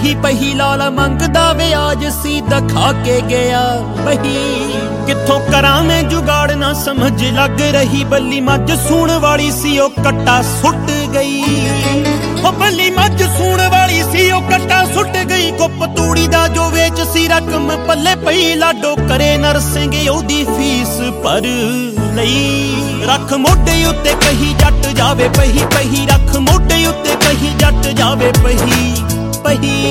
ਪਹੀ ਪਹੀ ਲਾਲ ਮੰਗਦਾ ਵਿਆਜ ਸੀ ਦਿਖਾ ਕੇ ਗਿਆ ਬਹੀ। ਕਿੱਥੋਂ ਕਰਾਂ ਮੈਂ ਜੁਗਾੜ ਨਾ ਸਮਝ ਲੱਗ ਰਹੀ, ਬੱਲੀ ਮੱਝ ਸੂਣ ਵਾਲੀ ਸੀ ਉਹ ਕੱਟਾ ਸੁੱਟ ਗਈ। ਉਹ ਬੱਲੀ ਮੱਝ ਸੂਣ ਵਾਲੀ ਸੀ ਉਹ ਕੱਟਾ ਸੁੱਟ ਗਈ। ਕੁੱਪ ਤੂੜੀ ਦਾ ਜੋ ਵੇਚ ਸੀ ਰਕਮ ਪੱਲੇ ਪਈ, ਲਾਡੋ ਕਰੇ ਨਰਸਿੰਗ ਉਹਦੀ ਫੀਸ ਭਰ ਲਈ। ਰੱਖ ਮੋਢੇ ਉੱਤੇ ਕਹੀ ਜੱਟ ਜਾਵੇ ਪਹੀ ਪਹੀ, ਰੱਖ ਮੋਢੇ ਉੱਤੇ ਕਹੀ ਜੱਟ ਜਾਵੇ ਪਹੀ ਪਹੀ।